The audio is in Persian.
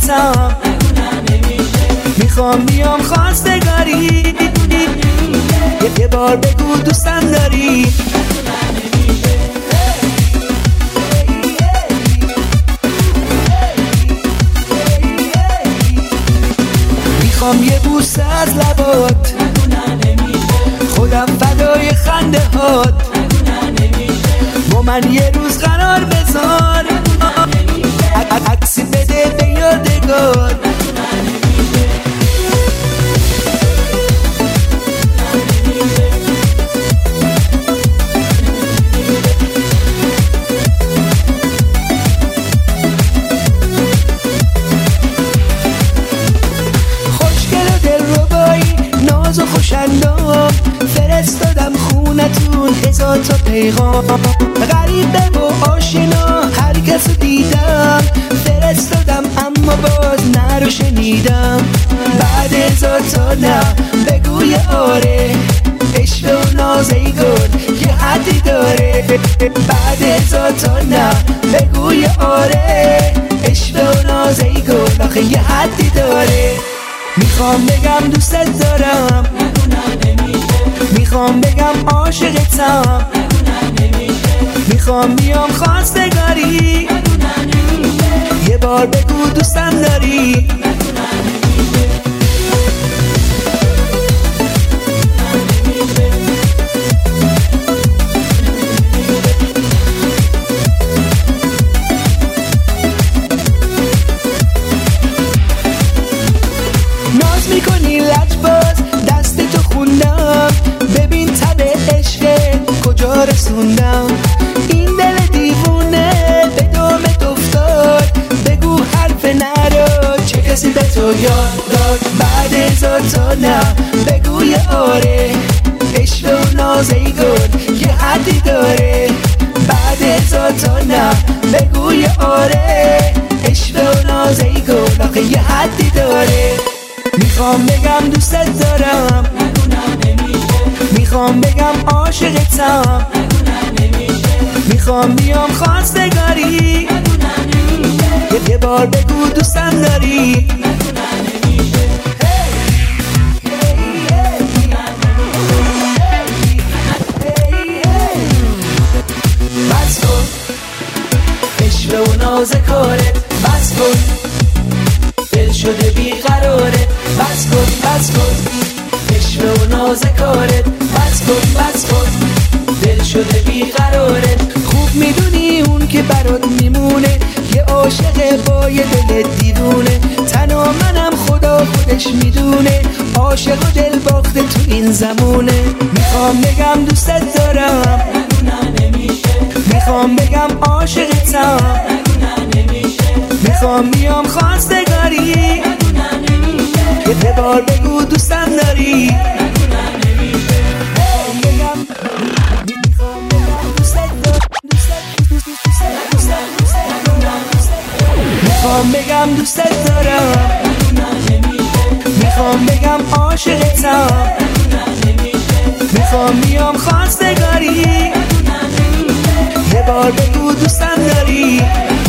عاشقتم میخوام بیام خواستگاری یه بار بگو دوستم داری میخوام یه بوسه از لبات خودم فدای خنده هات با من یه روز قرار بذار عکسی بده به یادگار خوشگل و دلربایی ناز و خوشندام فرستادم خونتون هزار تا پیغام غریبه و آشنا هر کس دیدم فرستادم اما باز نه رو شنیدم بعد هزار تا نه بگوی آره عشق و ناز ای گل یه حدی داره بعد هزار تا نه بگوی آره عشق و ناز ای گل آخه یه حدی داره میخوام بگم دوستت دارم میخوام بگم عاشقتم میخوام بیام خواستگاری یه بار بگو دوستم داری ناز میکنی لجباز دست تو خوندم ببین تب عشق کجا رسوندم این دل دیوونه به دامت افتاد بگو حرف نرا چه کسی به تو یاد داد بعد هزار تا نه بگوی آره عشق و ناز ای گل یه حدی داره بعد هزار تا نه بگوی آره عشق و ناز ای گل آخه یه حدی داره میخوام بگم دوستت دارم میخوام بگم عاشقتم میخوام بیام خواستگاری یه بار بگو دوستم داری بس کن عشق و ناز کارت بس کن دل شده بیقرارت بس کن عشق و ناز کارت بس کن دل شده بیقرارت خوب میدونی اون که برات میمونه یه عاشق با یه دل دیوونه تنها منم خدا خودش میدونه عاشق و دل باخته تو این زمونه میخوام بگم دوستت دارم میخوام بگم عاشقتم میخوام بیام خواستگاری یه بار بگو دوستم داری میخوام بگم دوستت دارم میخوام بگم عاشقتم میخوام بیام خواستگاری یه بار بگو دوستم داری